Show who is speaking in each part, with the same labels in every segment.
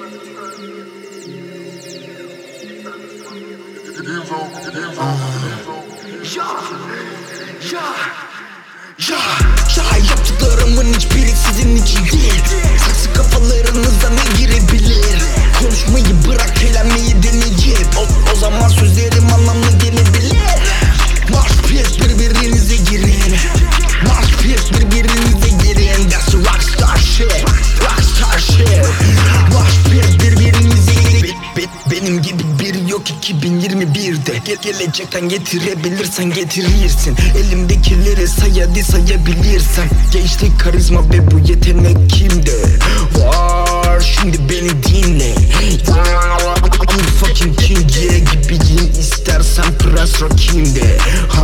Speaker 1: Yaptıklarımın hiçbiri sizin için değil. Saksı kafalarınıza ne girebilir? Konuşmayı bırak, eğlenmeyi deneyip o zaman sözlerim anlamlı gelebilir. Marş piyes, birbirinize girin. Marş piyes, birbirinize girin. That's a rockstar shit, rockstar shit. Marş piyes, birbirinize girin. Benim gibi biri yok 2021'de. Gelecekten getirebilirsen getirirsin. Elimdekileri sayabilirsen. Gençlik, karizma ve bu yetenek kimde var? Şimdi beni dinle. I'm fucking king, yeah, gibiyim. İstersen prens rakimde.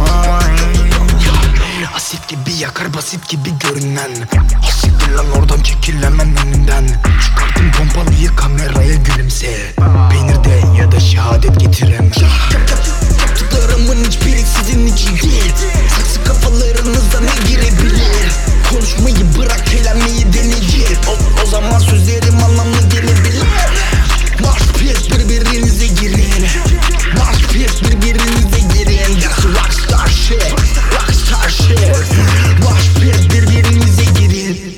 Speaker 1: Asit gibi yakar, basit gibi görünen. Asiktir lan oradan, çekil hemen önünden. Çıkarttım pompalıyı, kameraya gülümse. Peynirde ya da şehadet getiremem. Yaptıklarımın hiçbiri sizin için değil. Saksı kafalarınıza ne girebilir? Konuşmayı bırak, eğlenmeyi deneyip o zaman sözlerim anlamlı gelebilir. Marş piyes, birbirinize girin. Marş piyes, birbirinize girin. That's rockstar shit, rockstar shit. Marş piyes, birbirinize girin.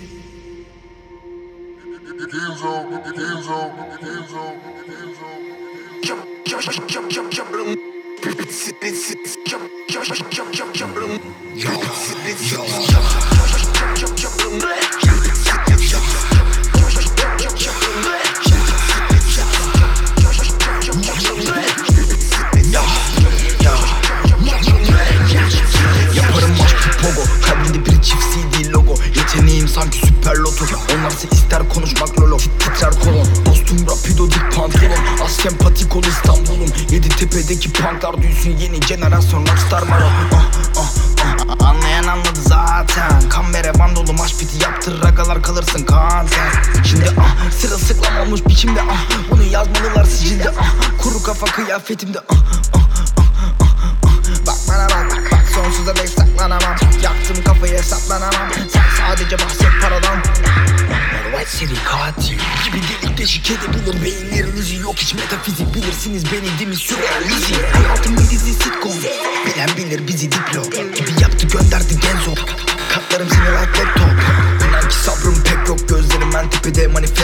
Speaker 1: Yaparım aşkı pogo, kalbinde bir çift CD logo. Yeteneğim sanki süper loto. Onlarsa ister konuşmak lolo, titrer kolon. Dostum rapido dik pantolon. Az sempatik ol İstanbul'um. Yeditepe'deki punklar duysun, yeni jenerasyon rockstar maro. Anlayan anladı zaten. Kamera bandolu maş piti yaptır, ragalar kalırsın kanser. Şimdi sıra sıklam olmuş biçimde. Bunu yazmalılar sicilde. Kuru kafa kıyafetimde. Bak bana bak, sonsuza dek saklanamam. Yaktım kafayı, hesaplanamam. Sen sadece bahset paradan. White City katil gibi delik deşik edebilir beyinlerinizi, yok hiç metafizik. Bilirsiniz beni değil mi, sürrealizm. Hayatım bir dizi sitcom, bilen bilir bizi diplo gibi yaptı, gönderdi Genzo. Katlarım seni like laptop. İnan ki sabrım pek yok, gözlerim ben tepede manifest.